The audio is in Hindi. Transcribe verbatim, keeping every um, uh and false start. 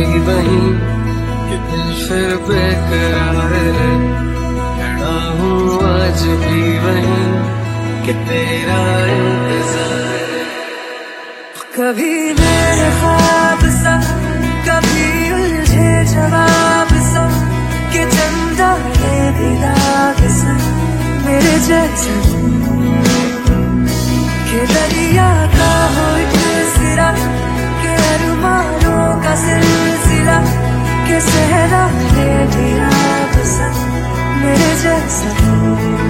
वहीं कि दिल फिर बेकरार है, खड़ा हूँ आज भी वहीं कि तेरा इंतजार है। कभी मेरे ख्वाब सा, कभी उलझे जवाब सा, कि चंदा है दिलाग सा मेरे जैसा, कि दरिया का हो एक सिरा, कि अरमानों का सिलसिला, कि सहरा है भी आप सा मेरे जैसा।